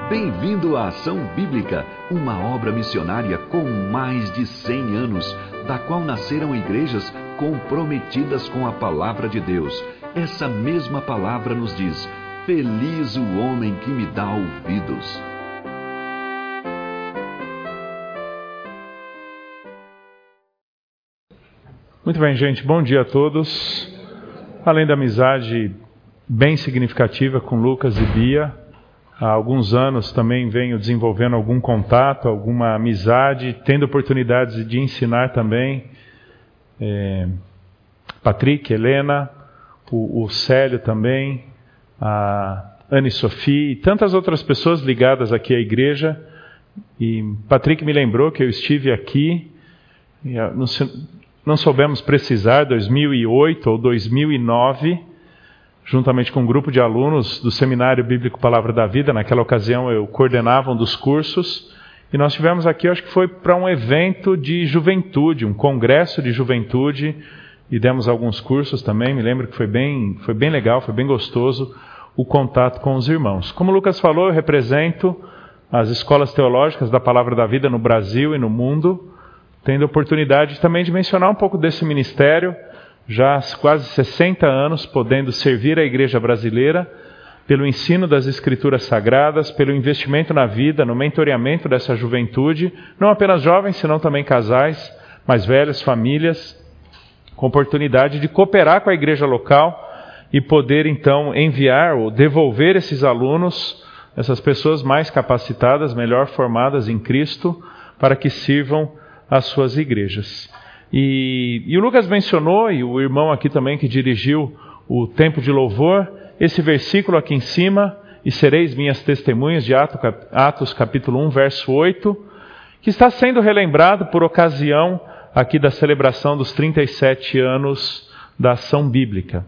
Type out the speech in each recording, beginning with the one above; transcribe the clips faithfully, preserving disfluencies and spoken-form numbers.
Bem-vindo à Ação Bíblica, uma obra missionária com mais de cem anos, da qual nasceram igrejas comprometidas com a Palavra de Deus. Essa mesma palavra nos diz: feliz o homem que me dá ouvidos. Muito bem, gente. Bom dia a todos. Além da amizade bem significativa com Lucas e Bia, há alguns anos também venho desenvolvendo algum contato, alguma amizade, tendo oportunidades de ensinar também. É, Patrick, Helena, o, o Célio também, a Ana e Sofia e tantas outras pessoas ligadas aqui à igreja. E Patrick me lembrou que eu estive aqui, não, não soubemos precisar, dois mil e oito ou dois mil e nove, juntamente com um grupo de alunos do Seminário Bíblico Palavra da Vida. Naquela ocasião eu coordenava um dos cursos, e nós tivemos aqui, acho que foi para um evento de juventude, um congresso de juventude, e demos alguns cursos também. Me lembro que foi bem, foi bem legal, foi bem gostoso o contato com os irmãos. Como o Lucas falou, eu represento as escolas teológicas da Palavra da Vida no Brasil e no mundo, tendo a oportunidade também de mencionar um pouco desse ministério, já há quase sessenta anos, podendo servir a igreja brasileira pelo ensino das Escrituras Sagradas, pelo investimento na vida, no mentoreamento dessa juventude, não apenas jovens, senão também casais, mais velhos, famílias, com oportunidade de cooperar com a igreja local e poder então enviar ou devolver esses alunos, essas pessoas mais capacitadas, melhor formadas em Cristo, para que sirvam as suas igrejas. E, e o Lucas mencionou, e o irmão aqui também que dirigiu o tempo de louvor, esse versículo aqui em cima: e sereis minhas testemunhas, de Atos capítulo um, verso oito, que está sendo relembrado por ocasião aqui da celebração dos trinta e sete anos da Ação Bíblica.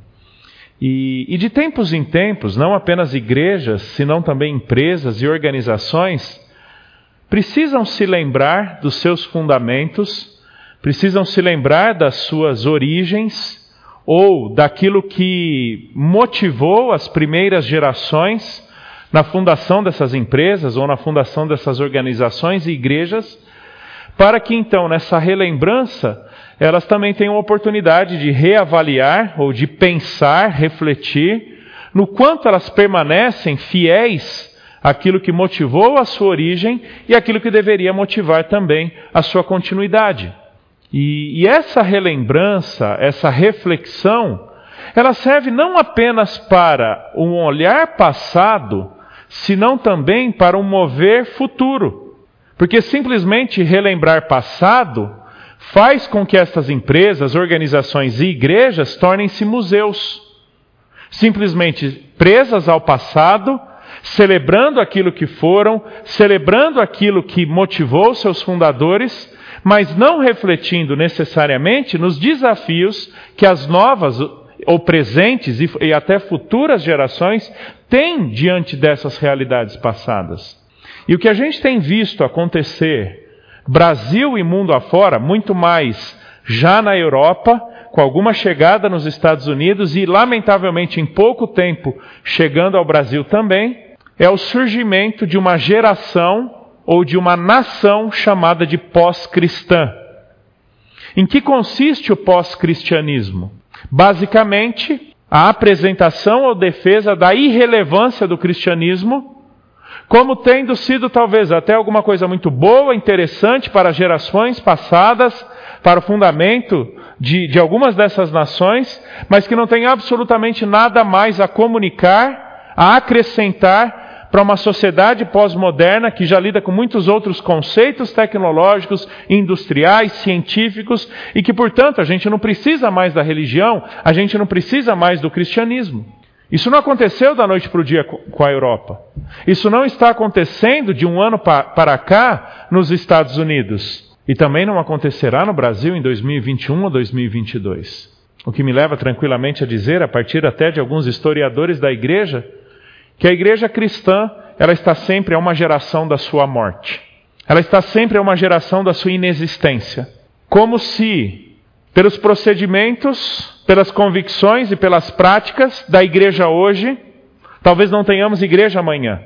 E, e de tempos em tempos, não apenas igrejas, senão também empresas e organizações, precisam se lembrar dos seus fundamentos, precisam se lembrar das suas origens, ou daquilo que motivou as primeiras gerações na fundação dessas empresas, ou na fundação dessas organizações e igrejas, para que então, nessa relembrança, elas também tenham a oportunidade de reavaliar, ou de pensar, refletir, no quanto elas permanecem fiéis àquilo que motivou a sua origem e aquilo que deveria motivar também a sua continuidade. E, e essa relembrança, essa reflexão, ela serve não apenas para um olhar passado, senão também para um mover futuro. Porque simplesmente relembrar passado faz com que estas empresas, organizações e igrejas tornem-se museus. Simplesmente presas ao passado, celebrando aquilo que foram, celebrando aquilo que motivou seus fundadores, mas não refletindo necessariamente nos desafios que as novas ou presentes e, e até futuras gerações têm diante dessas realidades passadas. E o que a gente tem visto acontecer, Brasil e mundo afora, muito mais já na Europa, com alguma chegada nos Estados Unidos e, lamentavelmente, em pouco tempo, chegando ao Brasil também, é o surgimento de uma geração ou de uma nação chamada de pós-cristã. Em que consiste o pós-cristianismo? Basicamente, a apresentação ou defesa da irrelevância do cristianismo, como tendo sido talvez até alguma coisa muito boa, interessante para gerações passadas, para o fundamento de, de algumas dessas nações, mas que não tem absolutamente nada mais a comunicar, a acrescentar para uma sociedade pós-moderna que já lida com muitos outros conceitos tecnológicos, industriais, científicos, e que, portanto, a gente não precisa mais da religião, a gente não precisa mais do cristianismo. Isso não aconteceu da noite para o dia com a Europa. Isso não está acontecendo de um ano para cá nos Estados Unidos. E também não acontecerá no Brasil em dois mil e vinte e um ou dois mil e vinte e dois. O que me leva tranquilamente a dizer, a partir até de alguns historiadores da igreja, que a igreja cristã, ela está sempre a uma geração da sua morte. Ela está sempre a uma geração da sua inexistência. Como se, pelos procedimentos, pelas convicções e pelas práticas da igreja hoje, talvez não tenhamos igreja amanhã.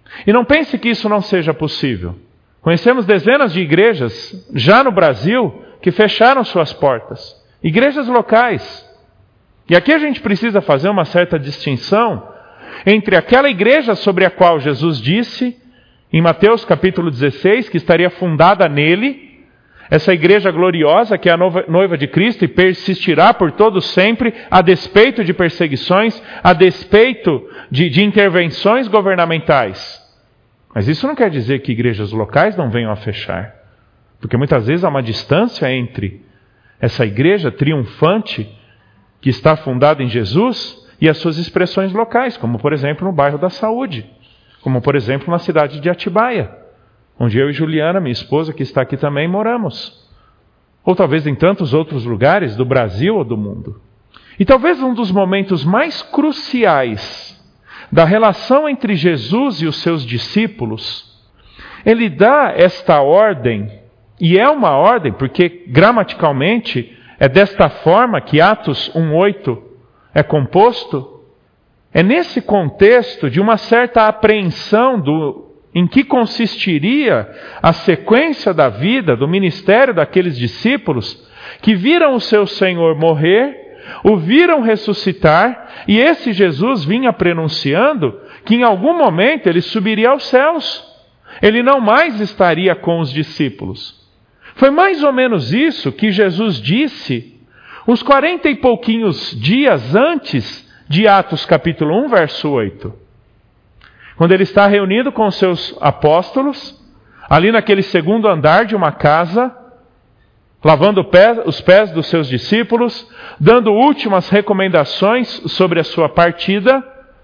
E não pense que isso não seja possível. Conhecemos dezenas de igrejas, já no Brasil, que fecharam suas portas. Igrejas locais. E aqui a gente precisa fazer uma certa distinção entre aquela igreja sobre a qual Jesus disse, em Mateus capítulo dezesseis, que estaria fundada nele, essa igreja gloriosa que é a noiva de Cristo e persistirá por todo sempre, a despeito de perseguições, a despeito de, de intervenções governamentais. Mas isso não quer dizer que igrejas locais não venham a fechar. Porque muitas vezes há uma distância entre essa igreja triunfante que está fundada em Jesus e as suas expressões locais, como por exemplo no bairro da Saúde, como por exemplo na cidade de Atibaia, onde eu e Juliana, minha esposa, que está aqui também, moramos. Ou talvez em tantos outros lugares do Brasil ou do mundo. E talvez um dos momentos mais cruciais da relação entre Jesus e os seus discípulos, ele dá esta ordem, e é uma ordem, porque gramaticalmente é desta forma que Atos um oito é composto. É nesse contexto de uma certa apreensão do, em que consistiria a sequência da vida, do ministério daqueles discípulos, que viram o seu Senhor morrer, o viram ressuscitar, e esse Jesus vinha prenunciando que em algum momento ele subiria aos céus. Ele não mais estaria com os discípulos. Foi mais ou menos isso que Jesus disse uns quarenta e pouquinhos dias antes de Atos capítulo um, verso oito. Quando ele está reunido com os seus apóstolos, ali naquele segundo andar de uma casa, lavando os pés dos seus discípulos, dando últimas recomendações sobre a sua partida,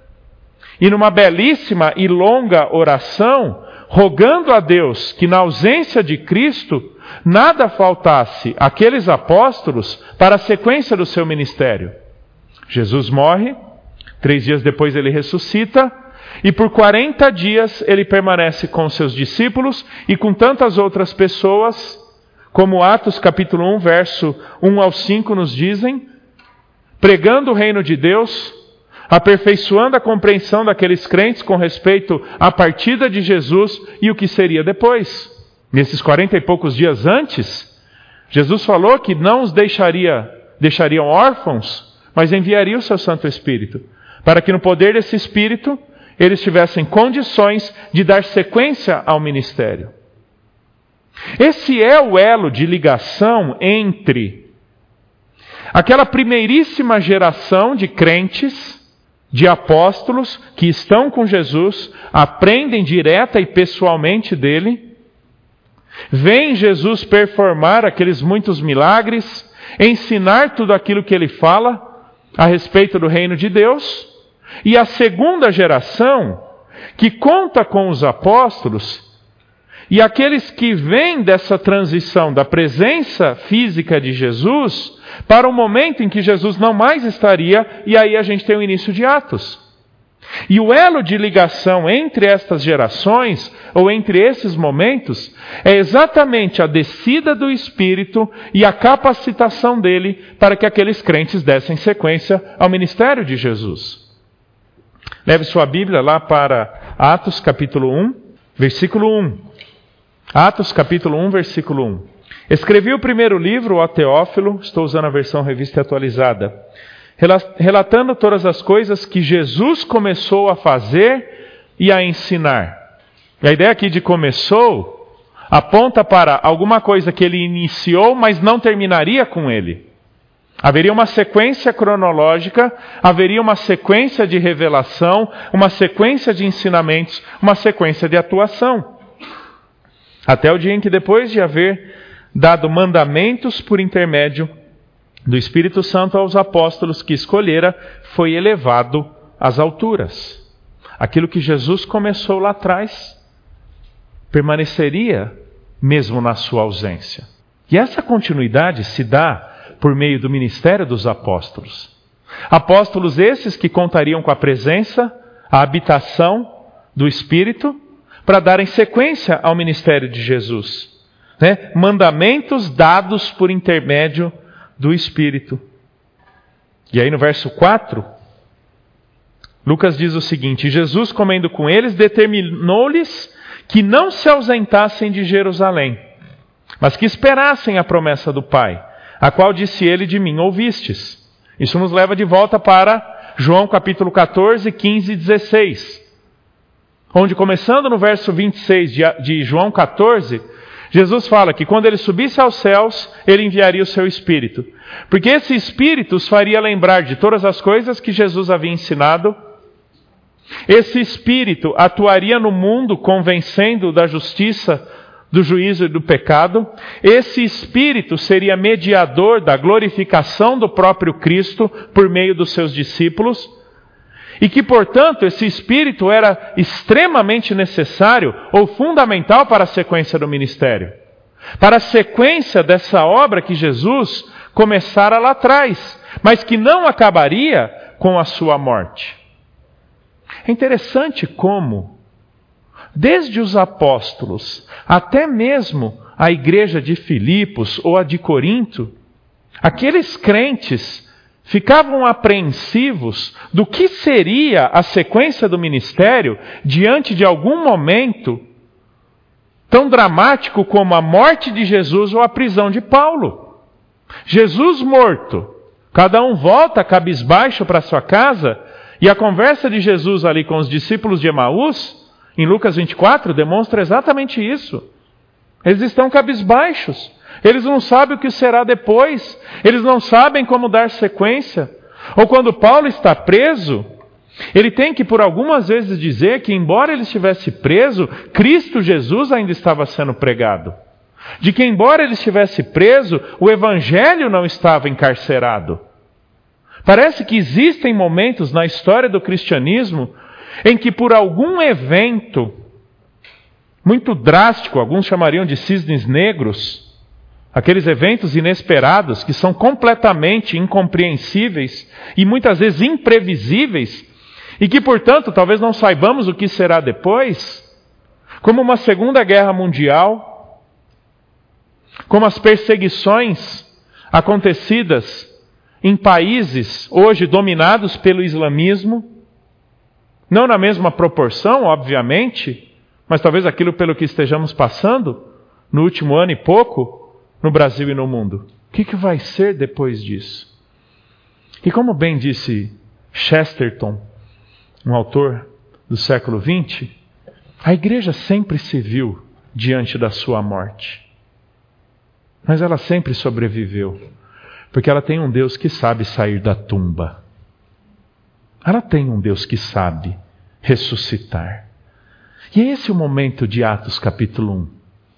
e numa belíssima e longa oração, rogando a Deus que na ausência de Cristo, nada faltasse àqueles apóstolos para a sequência do seu ministério. Jesus morre, três dias depois ele ressuscita, e por quarenta dias ele permanece com seus discípulos e com tantas outras pessoas, como Atos capítulo um, verso um ao cinco nos dizem, pregando o reino de Deus, aperfeiçoando a compreensão daqueles crentes com respeito à partida de Jesus e o que seria depois. Nesses quarenta e poucos dias antes, Jesus falou que não os deixaria, deixariam órfãos, mas enviaria o seu Santo Espírito, para que no poder desse Espírito eles tivessem condições de dar sequência ao ministério. Esse é o elo de ligação entre aquela primeiríssima geração de crentes, de apóstolos que estão com Jesus, aprendem direta e pessoalmente dele, veem Jesus performar aqueles muitos milagres, ensinar tudo aquilo que ele fala a respeito do reino de Deus, e a segunda geração que conta com os apóstolos e aqueles que vêm dessa transição da presença física de Jesus para o momento em que Jesus não mais estaria, e aí a gente tem o início de Atos. E o elo de ligação entre estas gerações, ou entre esses momentos, é exatamente a descida do Espírito e a capacitação dele para que aqueles crentes dessem sequência ao ministério de Jesus. Leve sua Bíblia lá para Atos capítulo um, versículo um. Atos capítulo um, versículo um. Escrevi o primeiro livro, o Teófilo, estou usando a versão revista e atualizada, relatando todas as coisas que Jesus começou a fazer e a ensinar. E a ideia aqui de começou aponta para alguma coisa que ele iniciou, mas não terminaria com ele. Haveria uma sequência cronológica, haveria uma sequência de revelação, uma sequência de ensinamentos, uma sequência de atuação. Até o dia em que, depois de haver dado mandamentos por intermédio do Espírito Santo aos apóstolos que escolhera, foi elevado às alturas. Aquilo que Jesus começou lá atrás permaneceria mesmo na sua ausência. E essa continuidade se dá por meio do ministério dos apóstolos. Apóstolos esses que contariam com a presença, a habitação do Espírito, para darem sequência ao ministério de Jesus. Né? Mandamentos dados por intermédio do Espírito. E aí no verso quatro, Lucas diz o seguinte: Jesus, comendo com eles, determinou-lhes que não se ausentassem de Jerusalém, mas que esperassem a promessa do Pai, a qual disse ele: de mim ouvistes. Isso nos leva de volta para João capítulo catorze, quinze e dezesseis, onde, começando no verso vinte e seis de, de João catorze, Jesus fala que quando ele subisse aos céus, ele enviaria o seu Espírito, porque esse Espírito os faria lembrar de todas as coisas que Jesus havia ensinado. Esse Espírito atuaria no mundo convencendo da justiça, do juízo e do pecado. Esse Espírito seria mediador da glorificação do próprio Cristo por meio dos seus discípulos. E que, portanto, esse Espírito era extremamente necessário ou fundamental para a sequência do ministério. Para a sequência dessa obra que Jesus começara lá atrás, mas que não acabaria com a sua morte. É interessante como, desde os apóstolos até mesmo a igreja de Filipos ou a de Corinto, aqueles crentes ficavam apreensivos do que seria a sequência do ministério diante de algum momento tão dramático como a morte de Jesus ou a prisão de Paulo. Jesus morto, cada um volta cabisbaixo para sua casa, e a conversa de Jesus ali com os discípulos de Emaús, em Lucas vinte e quatro, demonstra exatamente isso. Eles estão cabisbaixos. Eles não sabem o que será depois. Eles não sabem como dar sequência. Ou quando Paulo está preso, ele tem que por algumas vezes dizer que, embora ele estivesse preso, Cristo Jesus ainda estava sendo pregado. De que, embora ele estivesse preso, o Evangelho não estava encarcerado. Parece que existem momentos na história do cristianismo em que, por algum evento muito drástico, alguns chamariam de cisnes negros, aqueles eventos inesperados que são completamente incompreensíveis e muitas vezes imprevisíveis, e que, portanto, talvez não saibamos o que será depois, como uma Segunda Guerra Mundial, como as perseguições acontecidas em países hoje dominados pelo islamismo, não na mesma proporção, obviamente, mas talvez aquilo pelo que estejamos passando no último ano e pouco, no Brasil e no mundo. O que, que vai ser depois disso? E como bem disse Chesterton, um autor do século vinte, a igreja sempre se viu diante da sua morte. Mas ela sempre sobreviveu, porque ela tem um Deus que sabe sair da tumba. Ela tem um Deus que sabe ressuscitar. E é esse o momento de Atos capítulo um.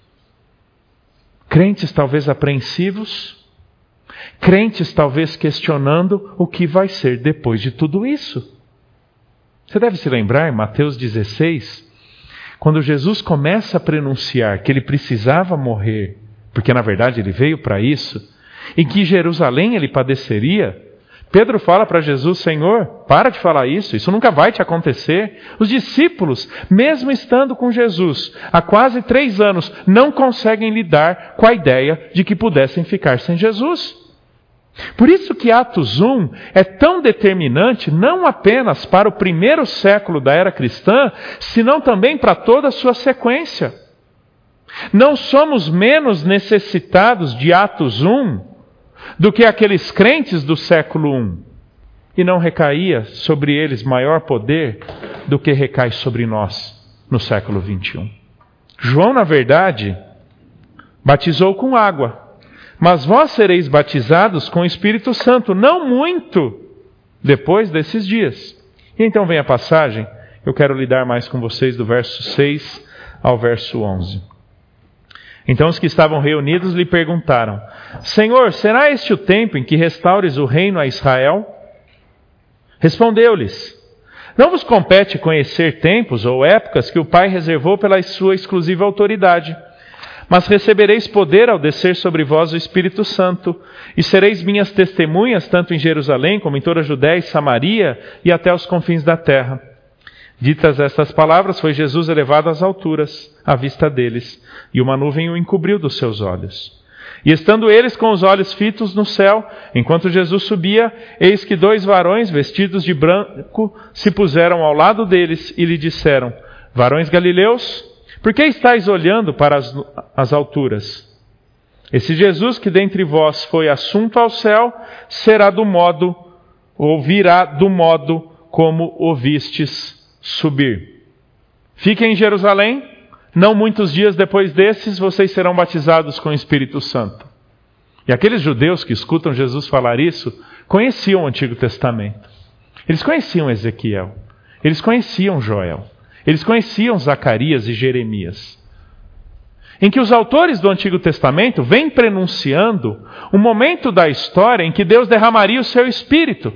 Crentes talvez apreensivos, crentes talvez questionando o que vai ser depois de tudo isso. Você deve se lembrar, em Mateus dezesseis, quando Jesus começa a pronunciar que ele precisava morrer, porque na verdade ele veio para isso, e que em Jerusalém ele padeceria, Pedro fala para Jesus: Senhor, para de falar isso, isso nunca vai te acontecer. Os discípulos, mesmo estando com Jesus há quase três anos, não conseguem lidar com a ideia de que pudessem ficar sem Jesus. Por isso que Atos um é tão determinante, não apenas para o primeiro século da era cristã, senão também para toda a sua sequência. Não somos menos necessitados de Atos um do que aqueles crentes do século um. E não recaía sobre eles maior poder do que recai sobre nós no século vinte e um. João, na verdade, batizou com água, mas vós sereis batizados com o Espírito Santo, não muito depois desses dias. E então vem a passagem, eu quero lidar mais com vocês do verso seis ao verso onze. Então os que estavam reunidos lhe perguntaram: Senhor, será este o tempo em que restaures o reino a Israel? Respondeu-lhes: Não vos compete conhecer tempos ou épocas que o Pai reservou pela sua exclusiva autoridade, mas recebereis poder ao descer sobre vós o Espírito Santo, e sereis minhas testemunhas tanto em Jerusalém como em toda a Judéia e Samaria e até os confins da terra. Ditas estas palavras, foi Jesus elevado às alturas, à vista deles, e uma nuvem o encobriu dos seus olhos. E estando eles com os olhos fitos no céu, enquanto Jesus subia, eis que dois varões vestidos de branco se puseram ao lado deles e lhe disseram: varões galileus, por que estáis olhando para as, as alturas? Esse Jesus que dentre vós foi assunto ao céu, será do modo, ou virá do modo como o vistes subir. Fiquem em Jerusalém. Não muitos dias depois desses, vocês serão batizados com o Espírito Santo. E aqueles judeus que escutam Jesus falar isso, conheciam o Antigo Testamento. Eles conheciam Ezequiel. Eles conheciam Joel. Eles conheciam Zacarias e Jeremias. Em que os autores do Antigo Testamento vêm prenunciando o momento da história em que Deus derramaria o seu Espírito.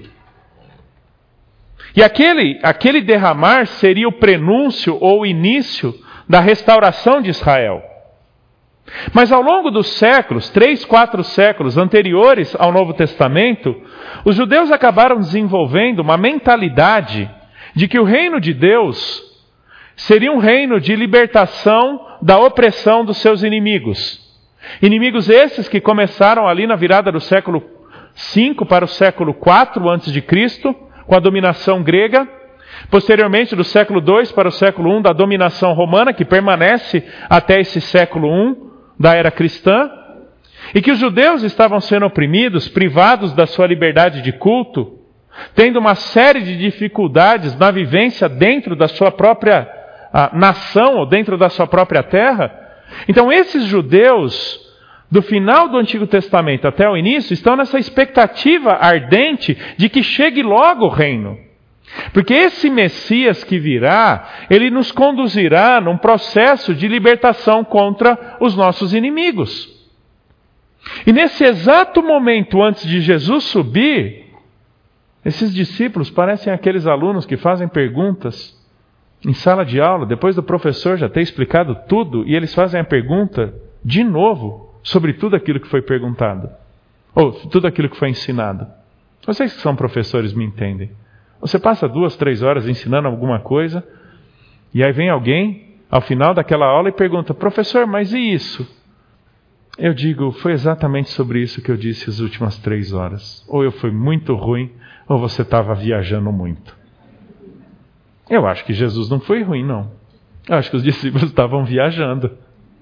E aquele, aquele derramar seria o prenúncio ou o início da restauração de Israel. Mas ao longo dos séculos, três, quatro séculos anteriores ao Novo Testamento, os judeus acabaram desenvolvendo uma mentalidade de que o reino de Deus seria um reino de libertação da opressão dos seus inimigos. Inimigos esses que começaram ali na virada do século cinco para o século quatro antes de Cristo, com a dominação grega. Posteriormente, do século dois para o século um, da dominação romana, que permanece até esse século um da era cristã, e que os judeus estavam sendo oprimidos, privados da sua liberdade de culto, tendo uma série de dificuldades na vivência dentro da sua própria a, nação, ou dentro da sua própria terra. Então, esses judeus, do final do Antigo Testamento até o início, estão nessa expectativa ardente de que chegue logo o reino. Porque esse Messias que virá, ele nos conduzirá num processo de libertação contra os nossos inimigos. E nesse exato momento antes de Jesus subir, esses discípulos parecem aqueles alunos que fazem perguntas em sala de aula, depois do professor já ter explicado tudo, e eles fazem a pergunta de novo sobre tudo aquilo que foi perguntado, ou tudo aquilo que foi ensinado. Vocês que são professores me entendem. Você passa duas, três horas ensinando alguma coisa, e aí vem alguém, ao final daquela aula, e pergunta: professor, mas e isso? Eu digo: foi exatamente sobre isso que eu disse as últimas três horas. Ou eu fui muito ruim, ou você estava viajando muito. Eu acho que Jesus não foi ruim, não. Eu acho que os discípulos estavam viajando.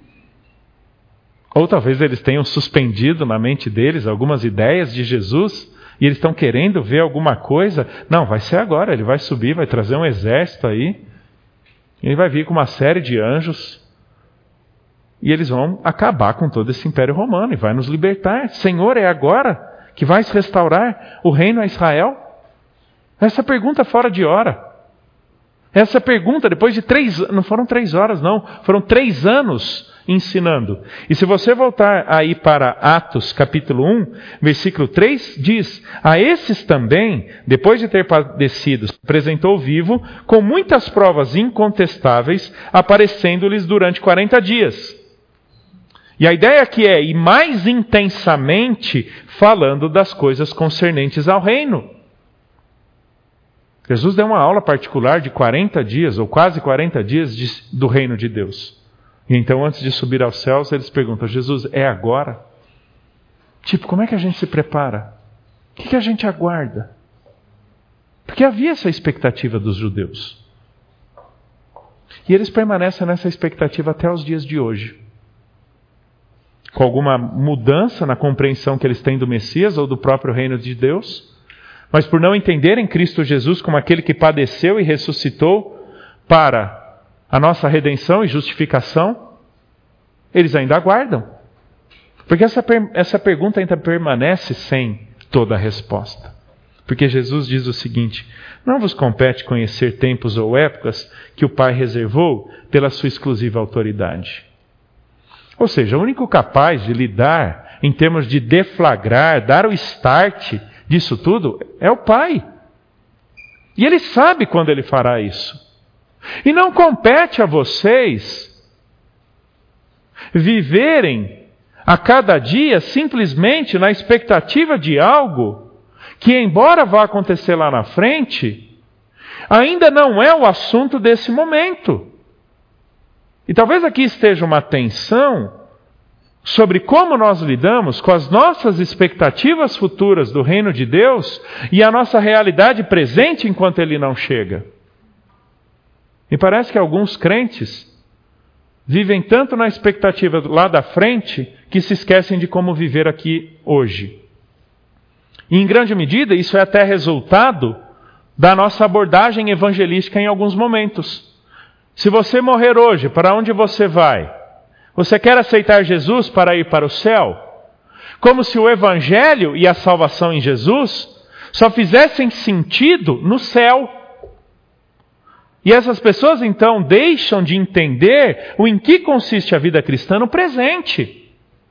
Ou talvez eles tenham suspendido na mente deles algumas ideias de Jesus, e eles estão querendo ver alguma coisa. Não, vai ser agora, ele vai subir, vai trazer um exército aí, ele vai vir com uma série de anjos, e eles vão acabar com todo esse império romano, e vai nos libertar. Senhor, é agora que vais restaurar o reino a Israel? Essa pergunta fora de hora. Essa pergunta, depois de três, não foram três horas não, foram três anos ensinando. E se você voltar aí para Atos capítulo um, versículo três, diz: a esses também, depois de ter padecido, se apresentou vivo, com muitas provas incontestáveis, aparecendo-lhes durante quarenta dias. E a ideia aqui é, e mais intensamente, falando das coisas concernentes ao reino. Jesus deu uma aula particular de quarenta dias, ou quase quarenta dias, de, do reino de Deus. E então, antes de subir aos céus, eles perguntam: Jesus, é agora? Tipo, como é que a gente se prepara? O que, que a gente aguarda? Porque havia essa expectativa dos judeus. E eles permanecem nessa expectativa até os dias de hoje. Com alguma mudança na compreensão que eles têm do Messias ou do próprio reino de Deus, mas por não entenderem Cristo Jesus como aquele que padeceu e ressuscitou para a nossa redenção e justificação, eles ainda aguardam. Porque essa, essa pergunta ainda permanece sem toda a resposta. Porque Jesus diz o seguinte: não vos compete conhecer tempos ou épocas que o Pai reservou pela sua exclusiva autoridade. Ou seja, o único capaz de lidar em termos de deflagrar, dar o start disso tudo, é o Pai. E Ele sabe quando Ele fará isso. E não compete a vocês viverem a cada dia simplesmente na expectativa de algo que, embora vá acontecer lá na frente, ainda não é o assunto desse momento. E talvez aqui esteja uma tensão sobre como nós lidamos com as nossas expectativas futuras do reino de Deus e a nossa realidade presente enquanto ele não chega. Me parece que alguns crentes vivem tanto na expectativa lá da frente que se esquecem de como viver aqui hoje. E em grande medida isso é até resultado da nossa abordagem evangelística em alguns momentos. Se você morrer hoje, para onde você vai? Você quer aceitar Jesus para ir para o céu? Como se o Evangelho e a salvação em Jesus só fizessem sentido no céu. E essas pessoas então deixam de entender o em que consiste a vida cristã no presente.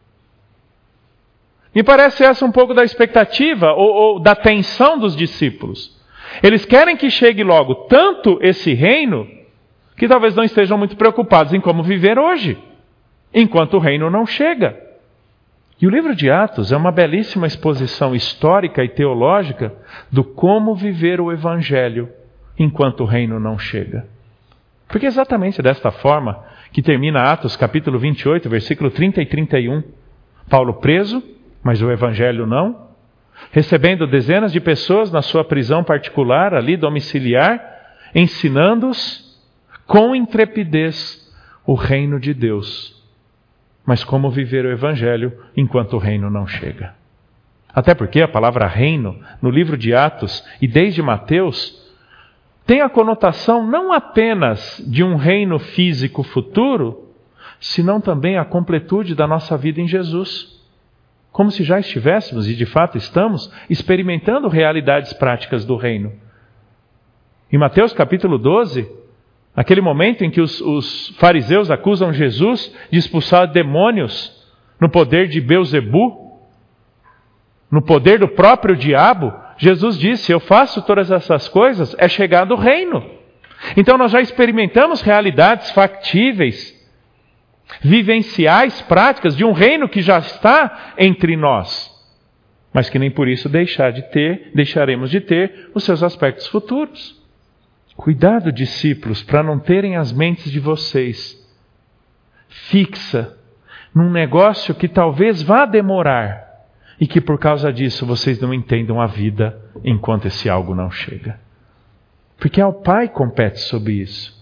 Me parece essa um pouco da expectativa ou, ou da tensão dos discípulos. Eles querem que chegue logo tanto esse reino que talvez não estejam muito preocupados em como viver hoje, enquanto o reino não chega. E o livro de Atos é uma belíssima exposição histórica e teológica do como viver o Evangelho enquanto o reino não chega. Porque é exatamente desta forma que termina Atos capítulo vinte e oito, versículo trinta e trinta e um. Paulo preso, mas o Evangelho não. Recebendo dezenas de pessoas na sua prisão particular, ali domiciliar, ensinando-os com intrepidez o reino de Deus. Mas como viver o Evangelho enquanto o reino não chega? Até porque a palavra reino, no livro de Atos e desde Mateus, tem a conotação não apenas de um reino físico futuro, senão também a completude da nossa vida em Jesus. Como se já estivéssemos, e de fato estamos, experimentando realidades práticas do reino. Em Mateus capítulo doze, aquele momento em que os, os fariseus acusam Jesus de expulsar demônios no poder de Belzebu, no poder do próprio diabo, Jesus disse: eu faço todas essas coisas, é chegado o reino. Então nós já experimentamos realidades factíveis, vivenciais, práticas de um reino que já está entre nós, mas que nem por isso deixar de ter, deixaremos de ter os seus aspectos futuros. Cuidado, discípulos, para não terem as mentes de vocês fixa num negócio que talvez vá demorar e que por causa disso vocês não entendam a vida enquanto esse algo não chega. Porque ao Pai compete sobre isso.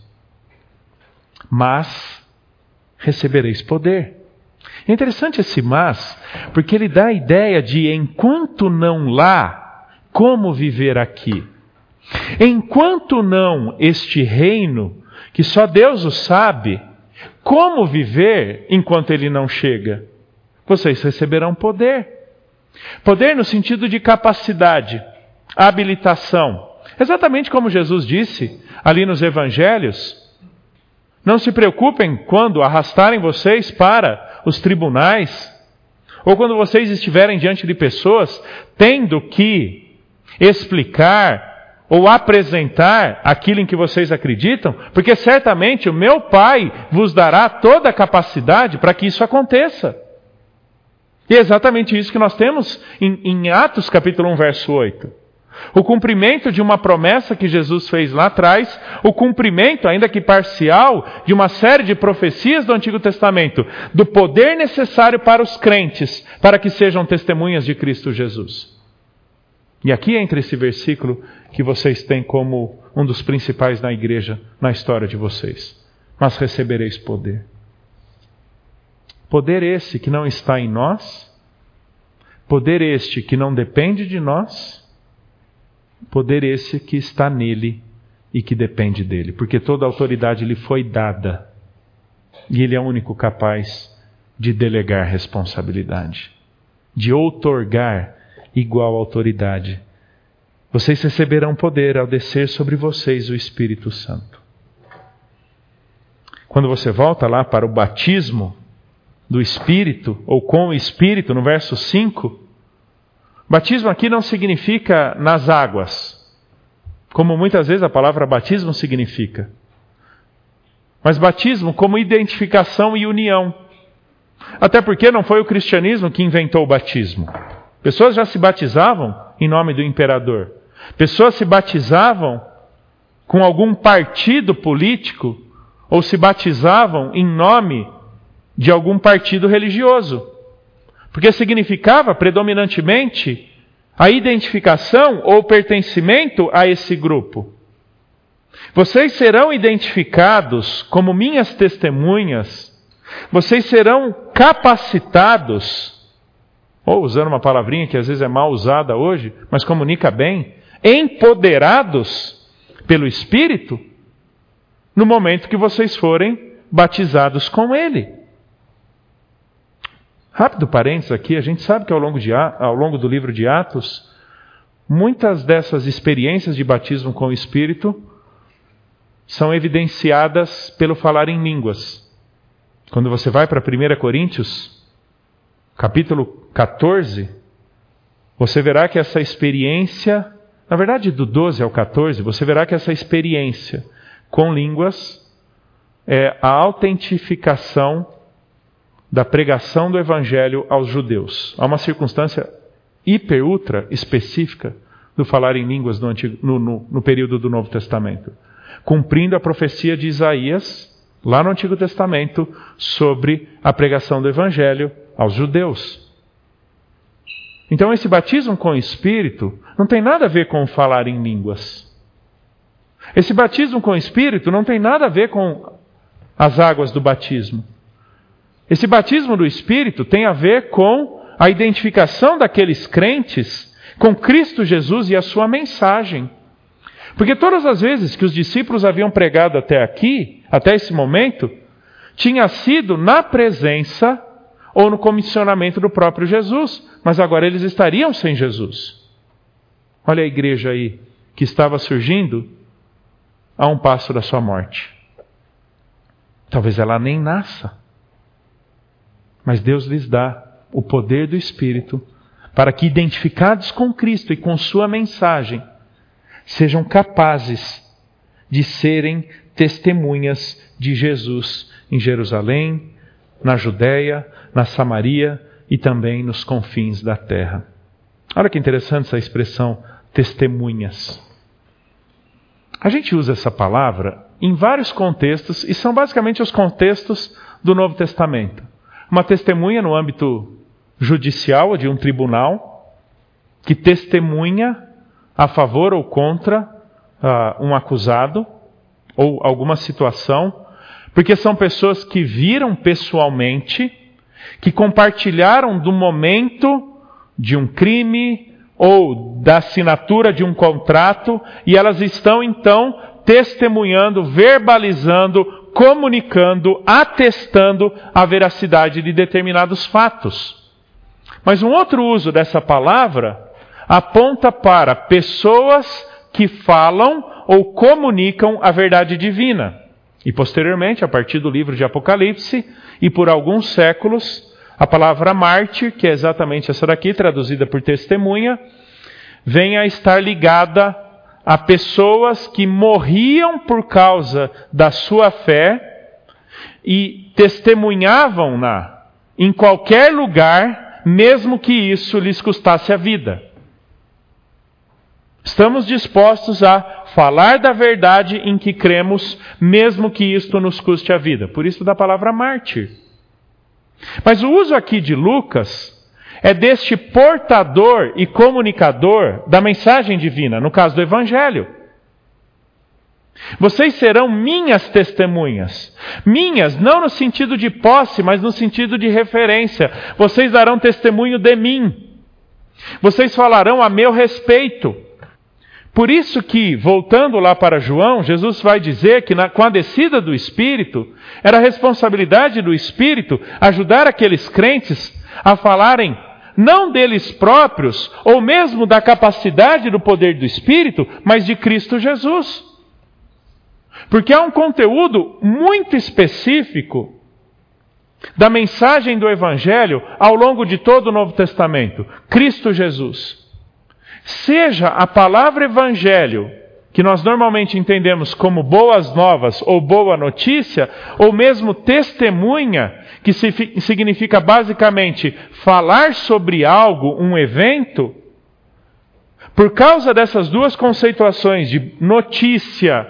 Mas recebereis poder. É interessante esse mas, porque ele dá a ideia de enquanto não lá, como viver aqui. Enquanto não este reino, que só Deus o sabe, como viver enquanto ele não chega? Vocês receberão poder. Poder no sentido de capacidade, habilitação. Exatamente como Jesus disse ali nos evangelhos. Não se preocupem quando arrastarem vocês para os tribunais, ou quando vocês estiverem diante de pessoas tendo que explicar ou apresentar aquilo em que vocês acreditam, porque certamente o meu Pai vos dará toda a capacidade para que isso aconteça. E é exatamente isso que nós temos em, em Atos capítulo um, verso oito. O cumprimento de uma promessa que Jesus fez lá atrás, o cumprimento, ainda que parcial, de uma série de profecias do Antigo Testamento, do poder necessário para os crentes, para que sejam testemunhas de Cristo Jesus. E aqui entra esse versículo que vocês têm como um dos principais na igreja, na história de vocês. Mas recebereis poder. Poder esse que não está em nós, poder este que não depende de nós, poder esse que está nele e que depende dele, porque toda a autoridade lhe foi dada e ele é o único capaz de delegar responsabilidade, de outorgar igual autoridade. Vocês receberão poder ao descer sobre vocês o Espírito Santo. Quando você volta lá para o batismo do Espírito, ou com o Espírito, no verso cinco, batismo aqui não significa nas águas, como muitas vezes a palavra batismo significa. Mas batismo como identificação e união. Até porque não foi o cristianismo que inventou o batismo. Pessoas já se batizavam em nome do imperador. Pessoas se batizavam com algum partido político, ou se batizavam em nome de algum partido religioso, porque significava predominantemente a identificação ou pertencimento a esse grupo. Vocês serão identificados como minhas testemunhas, vocês serão capacitados, ou usando uma palavrinha que às vezes é mal usada hoje, mas comunica bem, empoderados pelo Espírito, no momento que vocês forem batizados com Ele. Rápido parênteses aqui, a gente sabe que ao longo, de, ao longo do livro de Atos, muitas dessas experiências de batismo com o Espírito são evidenciadas pelo falar em línguas. Quando você vai para primeira Coríntios, capítulo catorze, você verá que essa experiência, na verdade do doze ao catorze, você verá que essa experiência com línguas é a autentificação da pregação do Evangelho aos judeus. Há uma circunstância hiper, ultra específica do falar em línguas no, antigo, no, no, no período do Novo Testamento, cumprindo a profecia de Isaías, lá no Antigo Testamento, sobre a pregação do Evangelho aos judeus. Então esse batismo com o Espírito não tem nada a ver com falar em línguas. Esse batismo com o Espírito não tem nada a ver com as águas do batismo. Esse batismo do Espírito tem a ver com a identificação daqueles crentes com Cristo Jesus e a sua mensagem. Porque todas as vezes que os discípulos haviam pregado até aqui, até esse momento, tinha sido na presença ou no comissionamento do próprio Jesus, mas agora eles estariam sem Jesus. Olha a igreja aí, que estava surgindo a um passo da sua morte. Talvez ela nem nasça, mas Deus lhes dá o poder do Espírito para que, identificados com Cristo e com sua mensagem, sejam capazes de serem testemunhas de Jesus em Jerusalém, na Judéia, na Samaria e também nos confins da terra. Olha que interessante essa expressão, testemunhas. A gente usa essa palavra em vários contextos, e são basicamente os contextos do Novo Testamento. Uma testemunha no âmbito judicial, de um tribunal, que testemunha a favor ou contra uh, um acusado, ou alguma situação, porque são pessoas que viram pessoalmente, que compartilharam do momento de um crime ou da assinatura de um contrato, e elas estão então testemunhando, verbalizando, comunicando, atestando a veracidade de determinados fatos. Mas um outro uso dessa palavra aponta para pessoas que falam ou comunicam a verdade divina. E posteriormente, a partir do livro de Apocalipse, e por alguns séculos, a palavra mártir, que é exatamente essa daqui, traduzida por testemunha, vem a estar ligada a pessoas que morriam por causa da sua fé e testemunhavam-na em qualquer lugar, mesmo que isso lhes custasse a vida. Estamos dispostos a falar da verdade em que cremos, mesmo que isto nos custe a vida. Por isso da palavra mártir. Mas o uso aqui de Lucas é deste portador e comunicador da mensagem divina, no caso do Evangelho. Vocês serão minhas testemunhas. Minhas, não no sentido de posse, mas no sentido de referência. Vocês darão testemunho de mim. Vocês falarão a meu respeito. Por isso que, voltando lá para João, Jesus vai dizer que na, com a descida do Espírito, era responsabilidade do Espírito ajudar aqueles crentes a falarem não deles próprios, ou mesmo da capacidade do poder do Espírito, mas de Cristo Jesus. Porque há um conteúdo muito específico da mensagem do Evangelho ao longo de todo o Novo Testamento. Cristo Jesus. Seja a palavra Evangelho, que nós normalmente entendemos como boas novas ou boa notícia, ou mesmo testemunha, que significa basicamente falar sobre algo, um evento, por causa dessas duas conceituações de notícia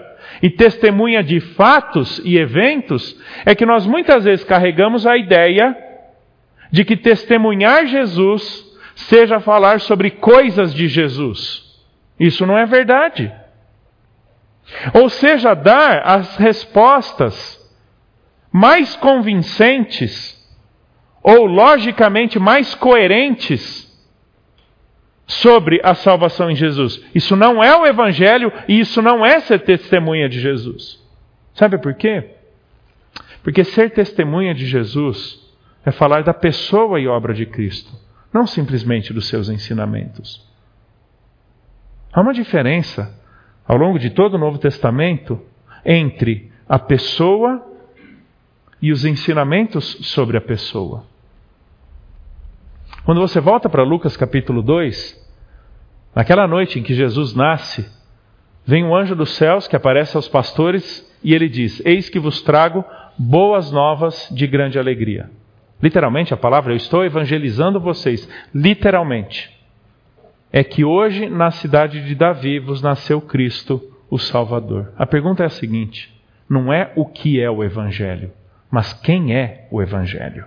e testemunha de fatos e eventos, é que nós muitas vezes carregamos a ideia de que testemunhar Jesus seja falar sobre coisas de Jesus. Isso não é verdade. Ou seja, dar as respostas mais convincentes ou logicamente mais coerentes sobre a salvação em Jesus. Isso não é o Evangelho e isso não é ser testemunha de Jesus. Sabe por quê? Porque ser testemunha de Jesus é falar da pessoa e obra de Cristo, não simplesmente dos seus ensinamentos. Há uma diferença ao longo de todo o Novo Testamento entre a pessoa e os ensinamentos sobre a pessoa. Quando você volta para Lucas capítulo dois, naquela noite em que Jesus nasce, vem um anjo dos céus que aparece aos pastores e ele diz: eis que vos trago boas novas de grande alegria. Literalmente a palavra, eu estou evangelizando vocês, literalmente. É que hoje na cidade de Davi vos nasceu Cristo, o Salvador. A pergunta é a seguinte: não é o que é o Evangelho, mas quem é o Evangelho?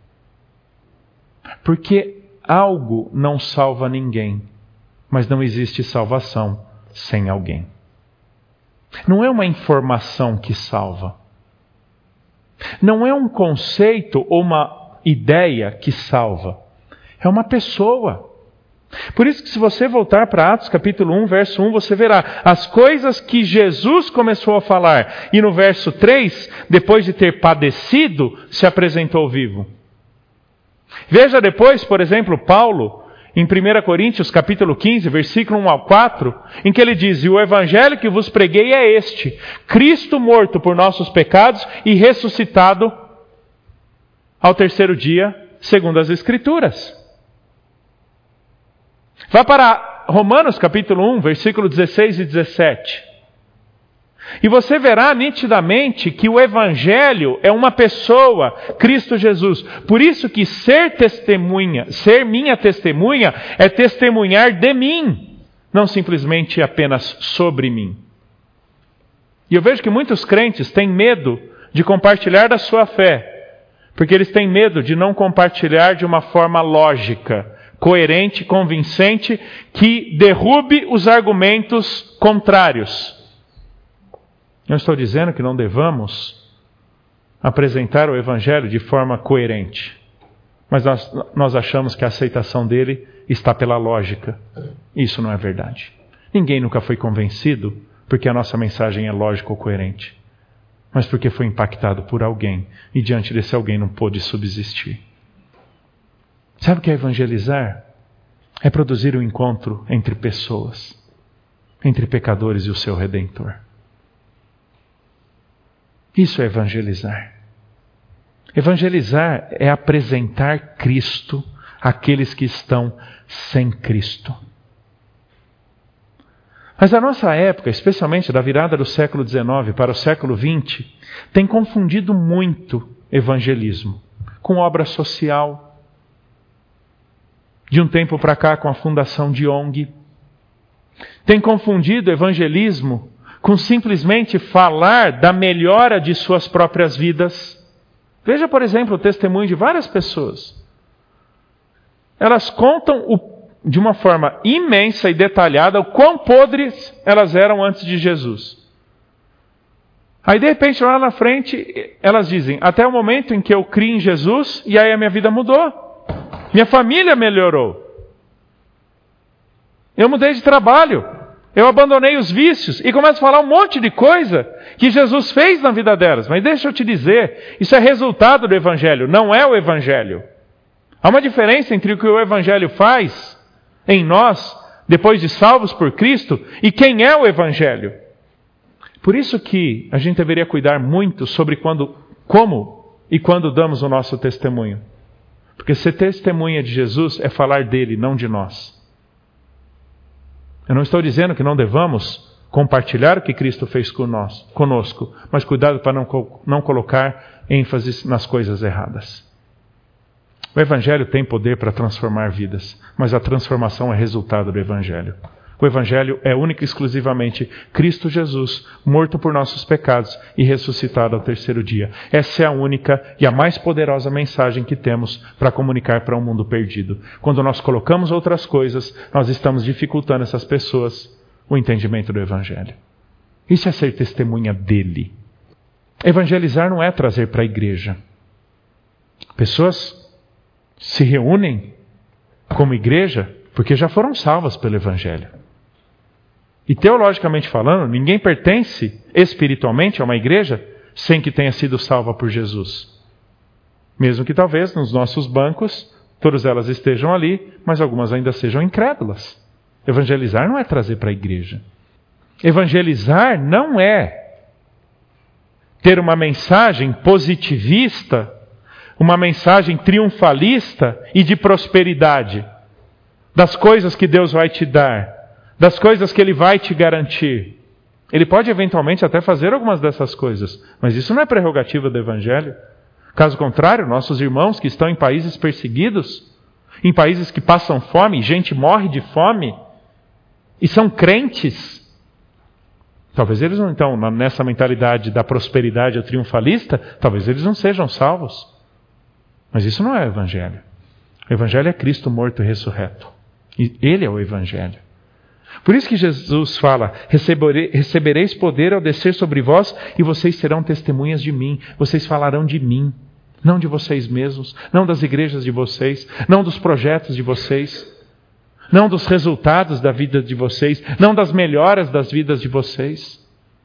Porque algo não salva ninguém, mas não existe salvação sem alguém. Não é uma informação que salva. Não é um conceito ou uma ideia que salva. É uma pessoa. Por isso que se você voltar para Atos capítulo um, verso um, você verá as coisas que Jesus começou a falar. E no verso três, depois de ter padecido, se apresentou vivo. Veja depois, por exemplo, Paulo, em primeira Coríntios capítulo quinze, versículo um ao quatro, em que ele diz: e o evangelho que vos preguei é este, Cristo morto por nossos pecados e ressuscitado ao terceiro dia, segundo as Escrituras. Vá para Romanos capítulo um, versículo dezesseis e dezessete. E você verá nitidamente que o Evangelho é uma pessoa, Cristo Jesus. Por isso que ser testemunha, ser minha testemunha, é testemunhar de mim, não simplesmente apenas sobre mim. E eu vejo que muitos crentes têm medo de compartilhar da sua fé, porque eles têm medo de não compartilhar de uma forma lógica, coerente, convincente, que derrube os argumentos contrários. Não estou dizendo que não devamos apresentar o Evangelho de forma coerente, mas nós, nós achamos que a aceitação dele está pela lógica. Isso não é verdade. Ninguém nunca foi convencido porque a nossa mensagem é lógica ou coerente, mas porque foi impactado por alguém e diante desse alguém não pôde subsistir. Sabe o que é evangelizar? É produzir um encontro entre pessoas, entre pecadores e o seu Redentor. Isso é evangelizar. Evangelizar é apresentar Cristo àqueles que estão sem Cristo. Mas a nossa época, especialmente da virada do século dezenove para o século vinte, tem confundido muito evangelismo com obra social. De um tempo para cá com a fundação de O N G. Tem confundido evangelismo com simplesmente falar da melhora de suas próprias vidas. Veja, por exemplo, o testemunho de várias pessoas. Elas contam o, de uma forma imensa e detalhada o quão podres elas eram antes de Jesus. Aí, de repente, lá na frente, elas dizem: até o momento em que eu criei em Jesus, e aí a minha vida mudou. Minha família melhorou. Eu mudei de trabalho. Eu abandonei os vícios. E começo a falar um monte de coisa que Jesus fez na vida delas. Mas deixa eu te dizer, isso é resultado do Evangelho, não é o Evangelho. Há uma diferença entre o que o Evangelho faz em nós, depois de salvos por Cristo, e quem é o Evangelho. Por isso que a gente deveria cuidar muito sobre quando, como e quando damos o nosso testemunho. Porque ser testemunha de Jesus é falar dele, não de nós. Eu não estou dizendo que não devamos compartilhar o que Cristo fez conosco, mas cuidado para não, não colocar ênfase nas coisas erradas. O Evangelho tem poder para transformar vidas, mas a transformação é resultado do Evangelho. O Evangelho é único e exclusivamente Cristo Jesus, morto por nossos pecados e ressuscitado ao terceiro dia. Essa é a única e a mais poderosa mensagem que temos para comunicar para um mundo perdido. Quando nós colocamos outras coisas, nós estamos dificultando essas pessoas o entendimento do Evangelho. Isso é ser testemunha dele. Evangelizar não é trazer para a igreja. Pessoas se reúnem como igreja porque já foram salvas pelo Evangelho. E teologicamente falando, ninguém pertence espiritualmente a uma igreja sem que tenha sido salva por Jesus. Mesmo que talvez nos nossos bancos, todas elas estejam ali, mas algumas ainda sejam incrédulas. Evangelizar não é trazer para a igreja. Evangelizar não é ter uma mensagem positivista, uma mensagem triunfalista e de prosperidade, das coisas que Deus vai te dar, das coisas que Ele vai te garantir. Ele pode eventualmente até fazer algumas dessas coisas, mas isso não é prerrogativa do Evangelho. Caso contrário, nossos irmãos que estão em países perseguidos, em países que passam fome, gente morre de fome, e são crentes, talvez eles não, então, nessa mentalidade da prosperidade ou triunfalista, talvez eles não sejam salvos. Mas isso não é o Evangelho. O Evangelho é Cristo morto e ressurreto. E Ele é o Evangelho. Por isso que Jesus fala, recebereis poder ao descer sobre vós e vocês serão testemunhas de mim. Vocês falarão de mim, não de vocês mesmos, não das igrejas de vocês, não dos projetos de vocês, não dos resultados da vida de vocês, não das melhoras das vidas de vocês.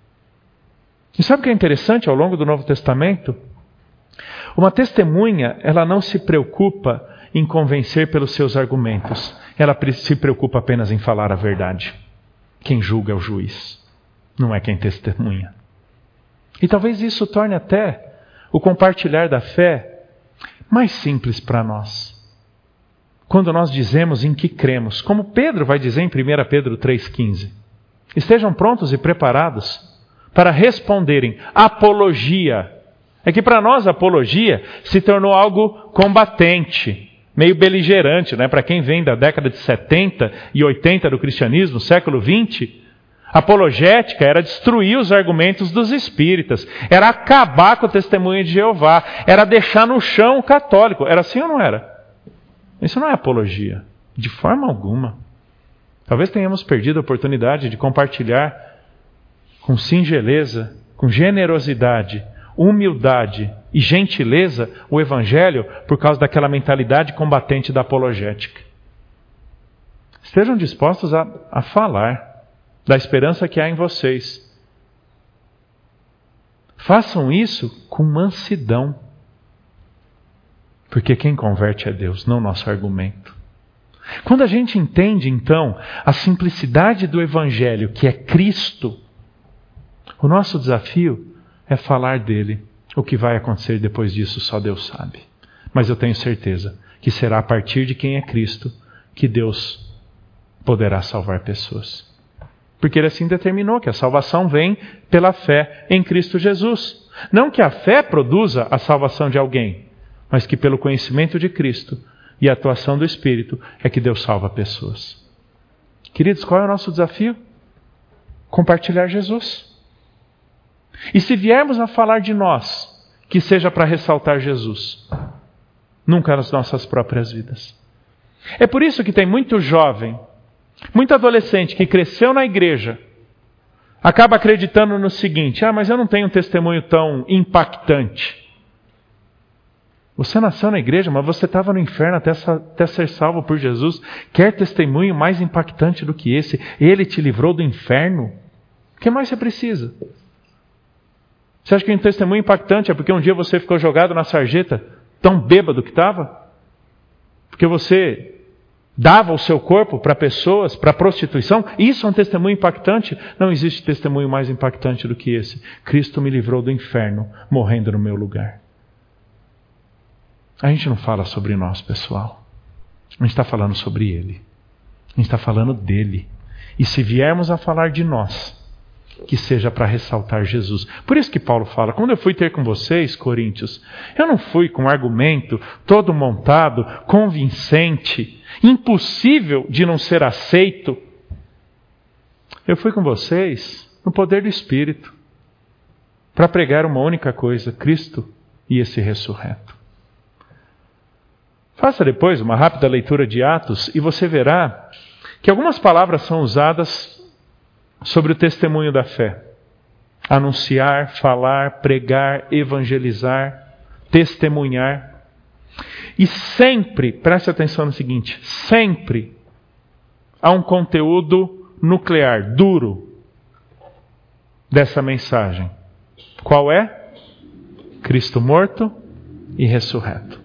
E sabe o que é interessante ao longo do Novo Testamento? Uma testemunha, ela não se preocupa em convencer pelos seus argumentos. Ela se preocupa apenas em falar a verdade. Quem julga é o juiz, não é quem testemunha. E talvez isso torne até o compartilhar da fé mais simples para nós. Quando nós dizemos em que cremos, como Pedro vai dizer em primeira Pedro três quinze. Estejam prontos e preparados para responderem apologia. É que para nós apologia se tornou algo combatente, meio beligerante, né? Para quem vem da década de setenta e oitenta do cristianismo, século vinte, apologética era destruir os argumentos dos espíritas, era acabar com o testemunho de Jeová, era deixar no chão o católico. Era assim ou não era? Isso não é apologia, de forma alguma. Talvez tenhamos perdido a oportunidade de compartilhar com singeleza, com generosidade, humildade e gentileza o Evangelho por causa daquela mentalidade combatente da apologética. Estejam dispostos a, a falar da esperança que há em vocês. Façam isso com mansidão. Porque quem converte é Deus, não nosso argumento. Quando a gente entende, então, a simplicidade do Evangelho, que é Cristo, o nosso desafio é falar dele. O que vai acontecer depois disso só Deus sabe. Mas eu tenho certeza que será a partir de quem é Cristo que Deus poderá salvar pessoas. Porque Ele assim determinou que a salvação vem pela fé em Cristo Jesus. Não que a fé produza a salvação de alguém, mas que pelo conhecimento de Cristo e a atuação do Espírito é que Deus salva pessoas. Queridos, qual é o nosso desafio? Compartilhar Jesus. E se viermos a falar de nós, que seja para ressaltar Jesus, nunca nas nossas próprias vidas. É por isso que tem muito jovem, muito adolescente que cresceu na igreja, acaba acreditando no seguinte: ah, mas eu não tenho um testemunho tão impactante. Você nasceu na igreja, mas você estava no inferno até, até ser salvo por Jesus. Quer testemunho mais impactante do que esse? Ele te livrou do inferno? O que mais você precisa? Você acha que um testemunho impactante é porque um dia você ficou jogado na sarjeta, tão bêbado que estava? Porque você dava o seu corpo para pessoas, para prostituição? Isso é um testemunho impactante? Não existe testemunho mais impactante do que esse. Cristo me livrou do inferno, morrendo no meu lugar. A gente não fala sobre nós, pessoal. A gente está falando sobre Ele. A gente está falando dele. E se viermos a falar de nós, que seja para ressaltar Jesus. Por isso que Paulo fala, quando eu fui ter com vocês, Coríntios, eu não fui com um argumento todo montado, convincente, impossível de não ser aceito. Eu fui com vocês no poder do Espírito para pregar uma única coisa: Cristo e esse ressurreto. Faça depois uma rápida leitura de Atos e você verá que algumas palavras são usadas sobre o testemunho da fé. Anunciar, falar, pregar, evangelizar, testemunhar. E sempre, preste atenção no seguinte, sempre há um conteúdo nuclear, duro, dessa mensagem. Qual é? Cristo morto e ressurreto.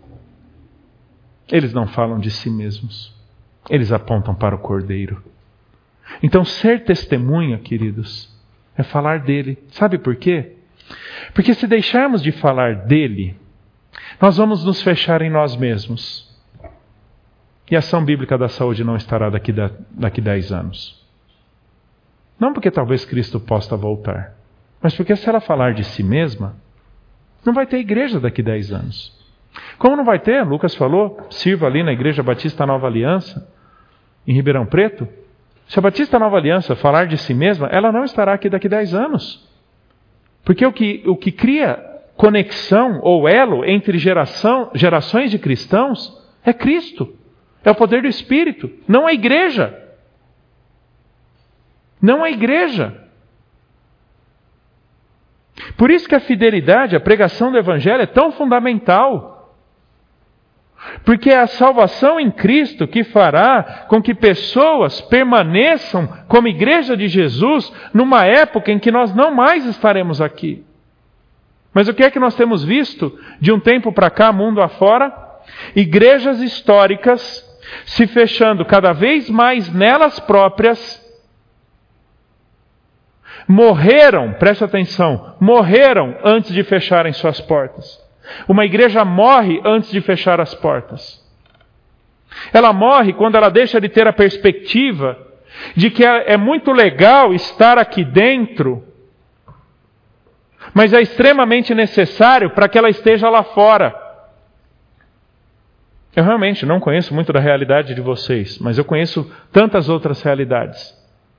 Eles não falam de si mesmos. Eles apontam para o Cordeiro. Então, ser testemunha, queridos, é falar dele. Sabe por quê? Porque se deixarmos de falar dele, nós vamos nos fechar em nós mesmos. E a ação bíblica da saúde não estará daqui a daqui dez anos. Não porque talvez Cristo possa voltar, mas porque se ela falar de si mesma, não vai ter igreja daqui a dez anos. Como não vai ter? Lucas falou, sirva ali na Igreja Batista Nova Aliança, em Ribeirão Preto. Se a Batista Nova Aliança falar de si mesma, ela não estará aqui daqui a dez anos. Porque o que, o que cria conexão ou elo entre geração, gerações de cristãos é Cristo. É o poder do Espírito, não a igreja. Não a igreja. Por isso que a fidelidade, a pregação do Evangelho é tão fundamental. Porque é a salvação em Cristo que fará com que pessoas permaneçam como igreja de Jesus numa época em que nós não mais estaremos aqui. Mas o que é que nós temos visto de um tempo para cá, mundo afora? Igrejas históricas se fechando cada vez mais nelas próprias. Morreram, preste atenção, morreram antes de fecharem suas portas. Uma igreja morre antes de fechar as portas. Ela morre quando ela deixa de ter a perspectiva de que é muito legal estar aqui dentro, mas é extremamente necessário para que ela esteja lá fora. Eu realmente não conheço muito da realidade de vocês, mas eu conheço tantas outras realidades.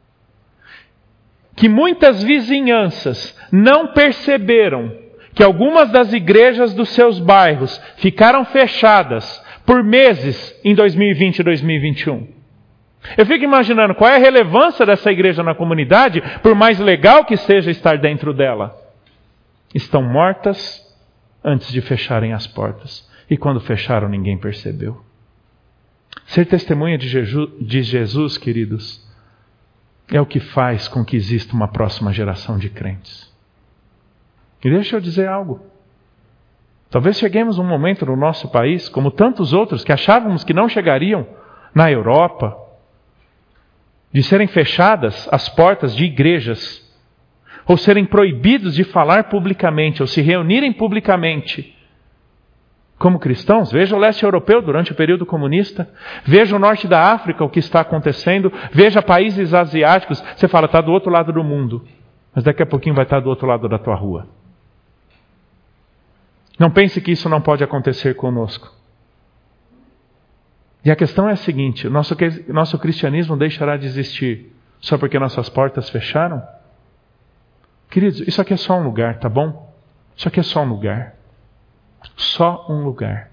Que muitas vizinhanças não perceberam que algumas das igrejas dos seus bairros ficaram fechadas por meses em dois mil e vinte e dois mil e vinte e um. Eu fico imaginando qual é a relevância dessa igreja na comunidade, por mais legal que seja estar dentro dela. Estão mortas antes de fecharem as portas. E quando fecharam, ninguém percebeu. Ser testemunha de Jesus, de Jesus, queridos, é o que faz com que exista uma próxima geração de crentes. E deixa eu dizer algo. Talvez cheguemos um momento no nosso país, como tantos outros que achávamos que não chegariam na Europa, de serem fechadas as portas de igrejas, ou serem proibidos de falar publicamente, ou se reunirem publicamente. Como cristãos, veja o leste europeu durante o período comunista, veja o norte da África, o que está acontecendo, veja países asiáticos. Você fala, está do outro lado do mundo, mas daqui a pouquinho vai estar do outro lado da tua rua. Não pense que isso não pode acontecer conosco. E a questão é a seguinte, o nosso, nosso cristianismo deixará de existir só porque nossas portas fecharam? Queridos, isso aqui é só um lugar, tá bom? Isso aqui é só um lugar. Só um lugar.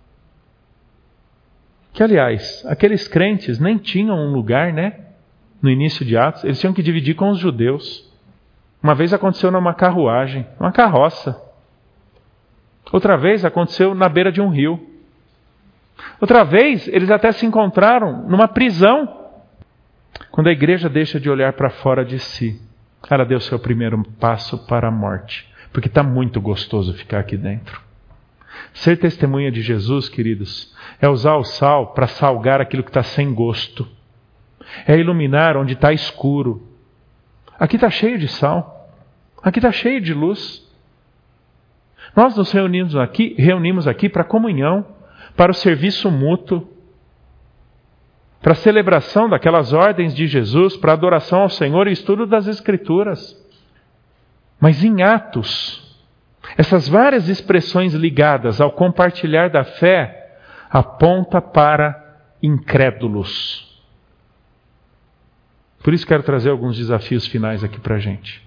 Que, aliás, aqueles crentes nem tinham um lugar, né? No início de Atos, eles tinham que dividir com os judeus. Uma vez aconteceu numa carruagem, uma carroça. Outra vez aconteceu na beira de um rio. Outra vez, eles até se encontraram numa prisão. Quando a igreja deixa de olhar para fora de si, ela deu seu primeiro passo para a morte. Porque está muito gostoso ficar aqui dentro. Ser testemunha de Jesus, queridos, é usar o sal para salgar aquilo que está sem gosto. É iluminar onde está escuro. Aqui está cheio de sal. Aqui está cheio de luz. Nós nos reunimos aqui, reunimos aqui para comunhão, para o serviço mútuo, para a celebração daquelas ordens de Jesus, para a adoração ao Senhor e estudo das Escrituras. Mas em Atos, essas várias expressões ligadas ao compartilhar da fé aponta para incrédulos. Por isso quero trazer alguns desafios finais aqui para a gente.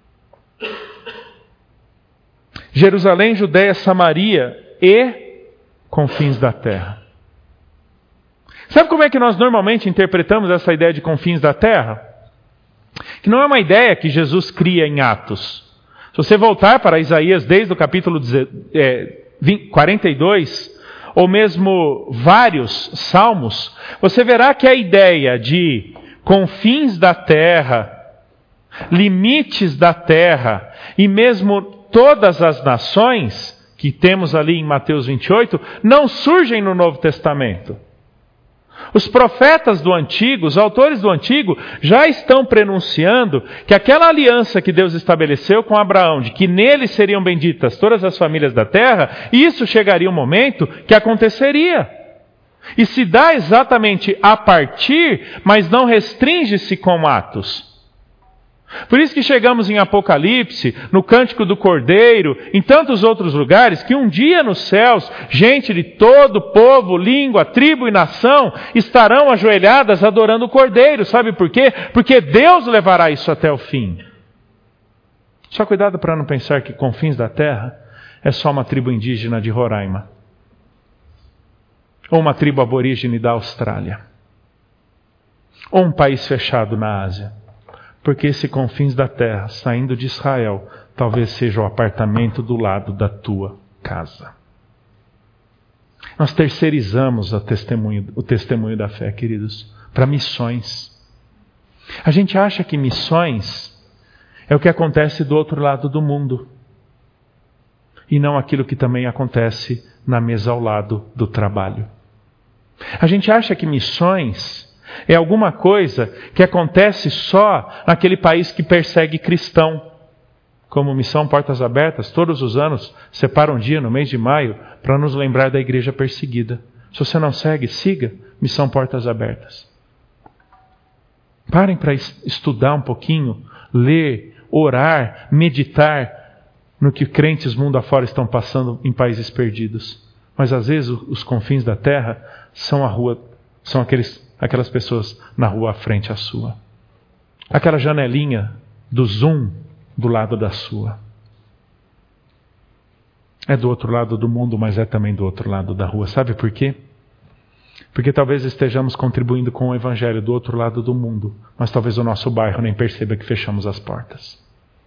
Jerusalém, Judéia, Samaria e confins da terra. Sabe como é que nós normalmente interpretamos essa ideia de confins da terra? Que não é uma ideia que Jesus cria em Atos. Se você voltar para Isaías desde o capítulo quarenta e dois, ou mesmo vários salmos, você verá que a ideia de confins da terra, limites da terra e mesmo todas as nações que temos ali em Mateus vinte e oito, não surgem no Novo Testamento. Os profetas do Antigo, os autores do Antigo, já estão prenunciando que aquela aliança que Deus estabeleceu com Abraão, de que nele seriam benditas todas as famílias da terra, isso chegaria um momento que aconteceria. E se dá exatamente a partir, mas não restringe-se com atos. Por isso que chegamos em Apocalipse, no Cântico do Cordeiro, em tantos outros lugares, que um dia nos céus, gente de todo povo, língua, tribo e nação, estarão ajoelhadas adorando o Cordeiro. Sabe por quê? Porque Deus levará isso até o fim. Só cuidado para não pensar que confins da terra é só uma tribo indígena de Roraima. Ou uma tribo aborígene da Austrália. Ou um país fechado na Ásia. Porque esse confins da terra, saindo de Israel, talvez seja o apartamento do lado da tua casa. Nós terceirizamos o testemunho, o testemunho da fé, queridos, para missões. A gente acha que missões é o que acontece do outro lado do mundo. E não aquilo que também acontece na mesa ao lado do trabalho. A gente acha que missões é alguma coisa que acontece só naquele país que persegue cristão. Como Missão Portas Abertas, todos os anos separa um dia no mês de maio para nos lembrar da igreja perseguida. Se você não segue, siga Missão Portas Abertas. Parem para estudar um pouquinho, ler, orar, meditar no que crentes mundo afora estão passando em países perdidos. Mas às vezes os confins da terra são a rua, são aqueles Aquelas pessoas na rua à frente à sua. Aquela janelinha do Zoom do lado da sua. É do outro lado do mundo, mas é também do outro lado da rua. Sabe por quê? Porque talvez estejamos contribuindo com o Evangelho do outro lado do mundo, mas talvez o nosso bairro nem perceba que fechamos as portas.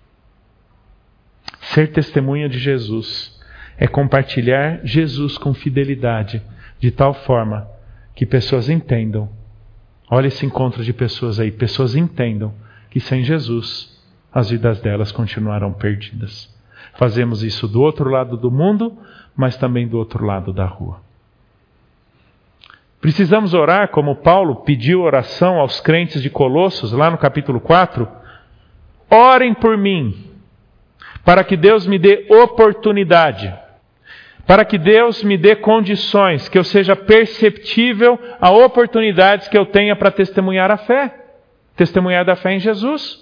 Ser testemunha de Jesus é compartilhar Jesus com fidelidade, de tal forma que pessoas entendam. Olha esse encontro de pessoas aí. Pessoas entendam que sem Jesus as vidas delas continuarão perdidas. Fazemos isso do outro lado do mundo, mas também do outro lado da rua. Precisamos orar como Paulo pediu oração aos crentes de Colossos, lá no capítulo quatro. Orem por mim, para que Deus me dê oportunidade. Para que Deus me dê condições, que eu seja perceptível a oportunidades que eu tenha para testemunhar a fé. Testemunhar da fé em Jesus.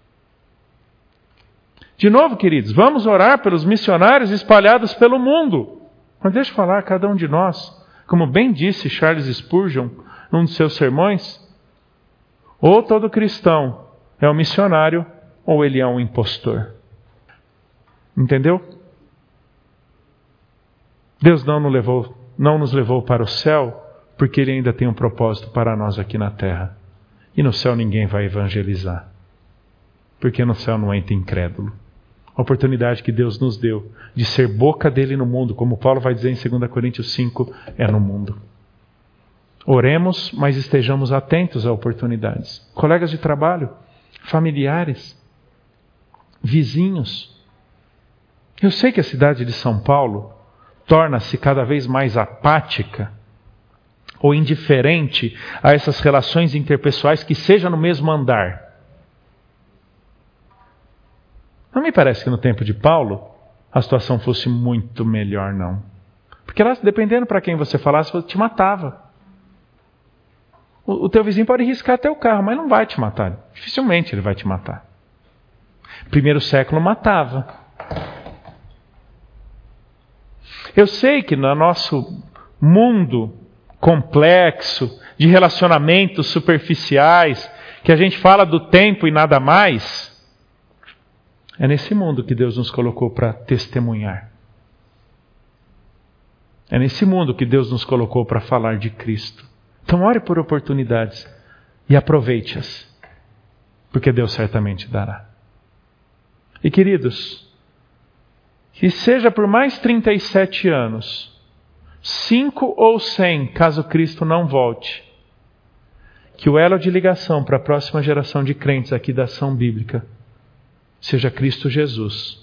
De novo, queridos, vamos orar pelos missionários espalhados pelo mundo. Mas deixa eu falar, cada um de nós, como bem disse Charles Spurgeon, num dos seus sermões, ou todo cristão é um missionário, ou ele é um impostor. Entendeu? Deus não nos levou, não nos levou para o céu porque Ele ainda tem um propósito para nós aqui na terra. E no céu ninguém vai evangelizar. Porque no céu não entra incrédulo. A oportunidade que Deus nos deu de ser boca dele no mundo, como Paulo vai dizer em dois Coríntios cinco, é no mundo. Oremos, mas estejamos atentos a oportunidades. Colegas de trabalho, familiares, vizinhos. Eu sei que a cidade de São Paulo torna-se cada vez mais apática ou indiferente a essas relações interpessoais que seja no mesmo andar. Não me parece que no tempo de Paulo a situação fosse muito melhor, não. Porque lá, dependendo para quem você falasse, te matava. O, o teu vizinho pode riscar até o carro, mas não vai te matar. Dificilmente ele vai te matar. Primeiro século matava. Eu sei que no nosso mundo complexo, de relacionamentos superficiais, que a gente fala do tempo e nada mais, é nesse mundo que Deus nos colocou para testemunhar. É nesse mundo que Deus nos colocou para falar de Cristo. Então ore por oportunidades e aproveite-as, porque Deus certamente dará. E queridos, que seja por mais trinta e sete anos, cinco ou cem, caso Cristo não volte, que o elo de ligação para a próxima geração de crentes aqui da ação bíblica seja Cristo Jesus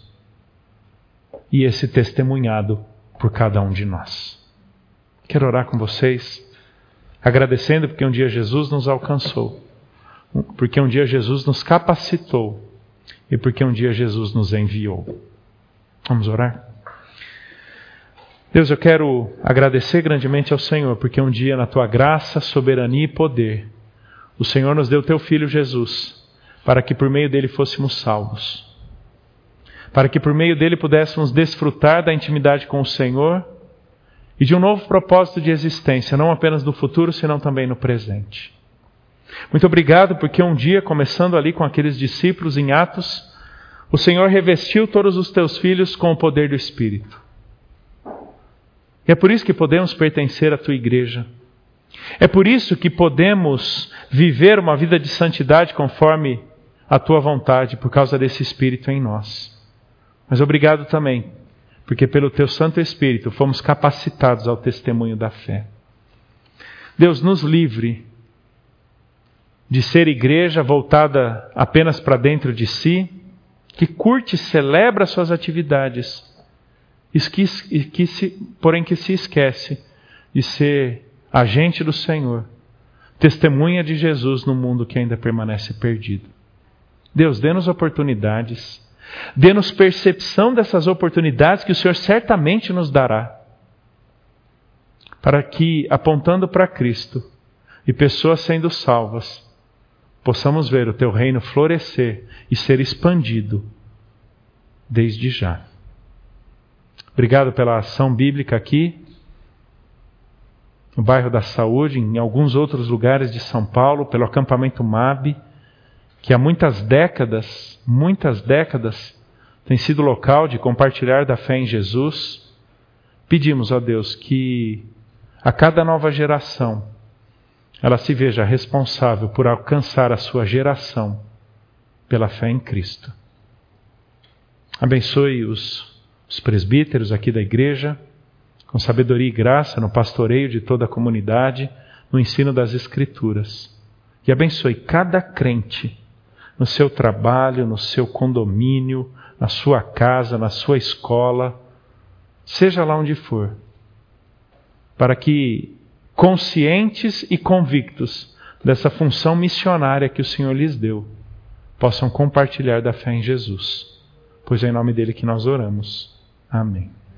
e esse testemunhado por cada um de nós. Quero orar com vocês, agradecendo porque um dia Jesus nos alcançou, porque um dia Jesus nos capacitou e porque um dia Jesus nos enviou. Vamos orar? Deus, eu quero agradecer grandemente ao Senhor, porque um dia na Tua graça, soberania e poder, o Senhor nos deu Teu Filho Jesus, para que por meio dele fôssemos salvos. Para que por meio dele pudéssemos desfrutar da intimidade com o Senhor e de um novo propósito de existência, não apenas no futuro, senão também no presente. Muito obrigado, porque um dia, começando ali com aqueles discípulos em Atos, o Senhor revestiu todos os Teus filhos com o poder do Espírito. E é por isso que podemos pertencer à Tua igreja. É por isso que podemos viver uma vida de santidade conforme a Tua vontade, por causa desse Espírito em nós. Mas obrigado também, porque pelo Teu Santo Espírito fomos capacitados ao testemunho da fé. Deus, nos livre de ser igreja voltada apenas para dentro de si, que curte e celebra suas atividades, e que, e que se, porém que se esquece de ser agente do Senhor, testemunha de Jesus no mundo que ainda permanece perdido. Deus, dê-nos oportunidades, dê-nos percepção dessas oportunidades que o Senhor certamente nos dará, para que, apontando para Cristo e pessoas sendo salvas, possamos ver o Teu reino florescer e ser expandido desde já. Obrigado pela ação bíblica aqui, no bairro da Saúde, em alguns outros lugares de São Paulo, pelo acampamento M A B, que há muitas décadas, muitas décadas, tem sido local de compartilhar da fé em Jesus. Pedimos, ó Deus, que a cada nova geração, ela se veja responsável por alcançar a sua geração pela fé em Cristo. Abençoe os, os presbíteros aqui da igreja, com sabedoria e graça no pastoreio de toda a comunidade, no ensino das Escrituras. E abençoe cada crente no seu trabalho, no seu condomínio, na sua casa, na sua escola, seja lá onde for, para que, conscientes e convictos dessa função missionária que o Senhor lhes deu, possam compartilhar da fé em Jesus. Pois é em nome dele que nós oramos. Amém.